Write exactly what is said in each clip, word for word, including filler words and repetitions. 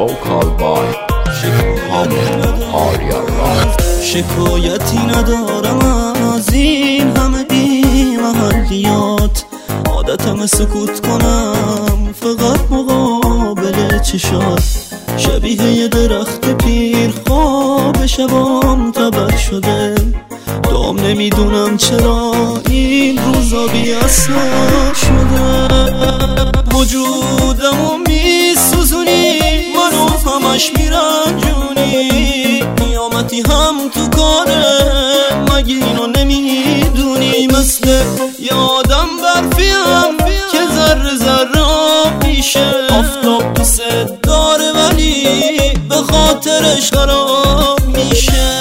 vocal by Hamid Arya Raj. شکایتی ندارم از این همه بی محلیات، عادتم سکوت کنم فقط مقابل چشات. شبیه یه درخت پیر خواب شبام تبر شده، دام نمیدونم چرا این روزا بی اثر شده. وجودمو میسوزونی، منو همش میرنجونی، قیامتی هم تو کاره مگه اینو نمیدونی؟ مثل یادم برفیم که ذره ذره میشه، آفتاب دوست داره ولی به خاطرش خراب میشه.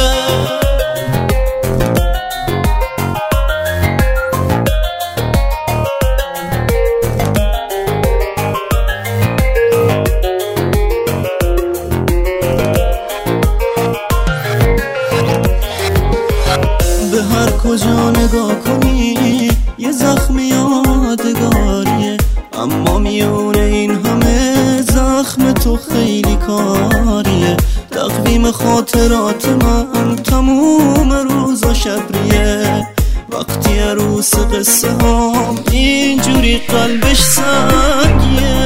به هر کجا نگاه کنی یه زخم یادگاریه، اما میونه این همه زخم تو خیلی کاریه. تقویم خاطرات من تموم روزا شبریه، وقتی عروس قصه هم اینجوری قلبش سنگیه.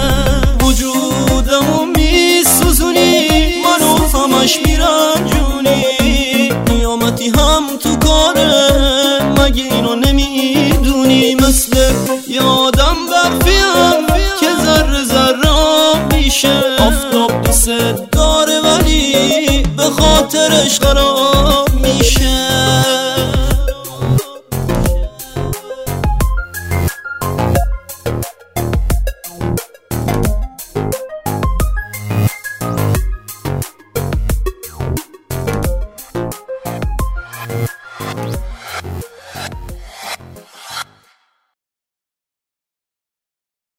وجودمو میسوزونی، منو همش میرنجونی، قیامتی هم تو کاره مگه اینو نمیدونی؟ مثل یادم برفیم که ذره ذره میشه، آفتاب دوست داره ولی به خاطرش خراب میشه. Yeah.